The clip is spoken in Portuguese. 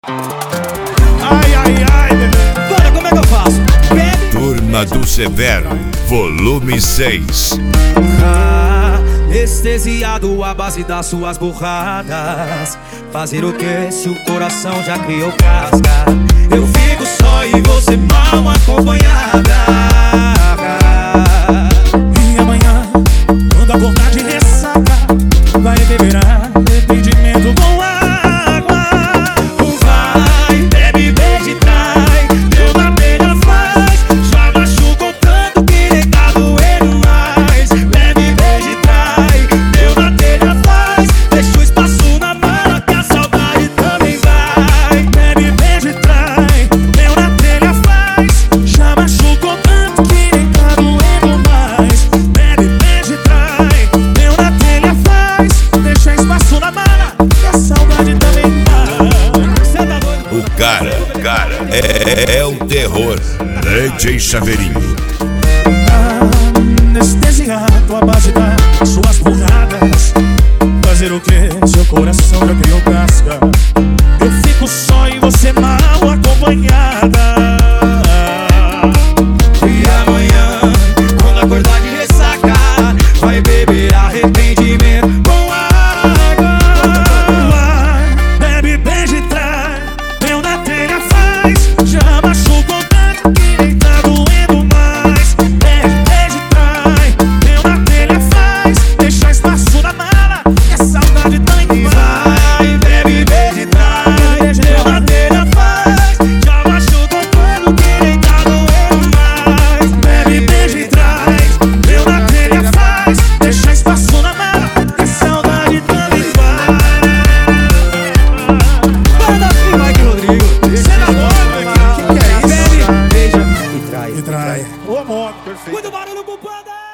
Ai, ai, ai, bebê. Bora, como é que eu faço? Turma do Severo, volume 6. Anestesiado à base das suas burradas. Fazer o que se o coração já criou casca? Eu fico só e você mal acompanhada. E amanhã, quando acordar de ressaca, vai beber arrependimento com água. Vai, bebe, beija e trai. Deu na telha, faz. Já machucou tanto que nem tá doendo mais. Bebe, beija e trai. Deu na telha, faz. Deixa o espaço na mala que a saudade também vai. Bebe, beija e trai. Deu na telha, faz. Já machucou tanto que nem tá doendo mais. Bebe, beija e trai. Deu na telha, faz. Deixa espaço na mala que a saudade também vai. O cara é o terror. DJ Chaveirinho. Anestesiado à base das suas burradas. Fazer o que? Seu coração já criou casca. Eu fico só e você mal acompanhada. E amanhã, quando acordar de ressaca, vai beber arrependimento com água. Vai, bebe, beija e trai. Deu na telha, faz. Já machucou tanto que nem tá doendo mais. Bebe, beija e trai. Deu na telha, faz. Deixa espaço na mala que a saudade também vai. Vai, bebe, beija e trai. Deu na telha, faz. Já machucou tanto que nem tá doendo mais. Bebe, beija e traz. Deu na telha, faz. Deixa espaço na mala que a saudade também vai. Banda Free Mike Rodrigo. Cê namora, mano? Que é isso? Bebe, beija e trai. E trai. Ô, amor, perfeito. Muito barulho pro Banda!